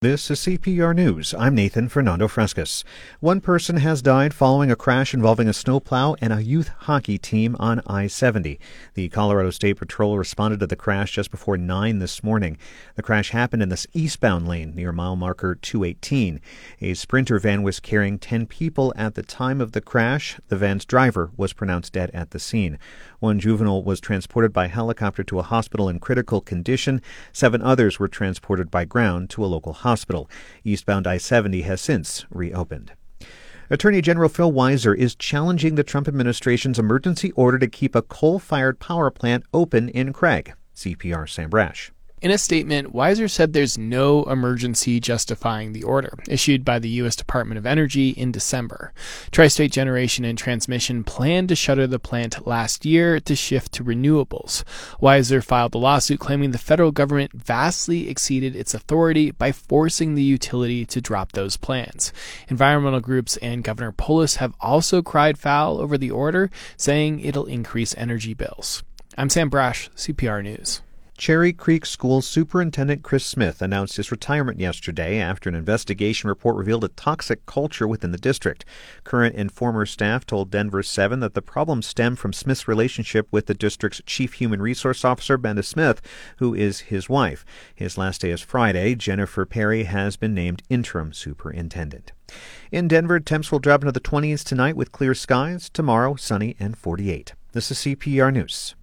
This is CPR News. I'm Nathan Fernando Frescas. One person has died following a crash involving a snowplow and a youth hockey team on I-70. The Colorado State Patrol responded to the crash just before 9 this morning. The crash happened in this eastbound lane near mile marker 218. A Sprinter van was carrying 10 people at the time of the crash. The van's driver was pronounced dead at the scene. One juvenile was transported by helicopter to a hospital in critical condition. 7 others were transported by ground to a local hospital. Eastbound I-70 has since reopened. Attorney General Phil Weiser is challenging the Trump administration's emergency order to keep a coal-fired power plant open in Craig. CPR Sam Brash. In a statement, Weiser said there's no emergency justifying the order, issued by the U.S. Department of Energy in December. Tri-State Generation and Transmission planned to shutter the plant last year to shift to renewables. Weiser filed a lawsuit claiming the federal government vastly exceeded its authority by forcing the utility to drop those plans. Environmental groups and Governor Polis have also cried foul over the order, saying it'll increase energy bills. I'm Sam Brash, CPR News. Cherry Creek School Superintendent Chris Smith announced his retirement yesterday after an investigation report revealed a toxic culture within the district. Current and former staff told Denver 7 that the problem stemmed from Smith's relationship with the district's chief human resource officer, Benda Smith, who is his wife. His last day is Friday. Jennifer Perry has been named interim superintendent. In Denver, temps will drop into the 20s tonight with clear skies. Tomorrow, sunny and 48. This is CPR News.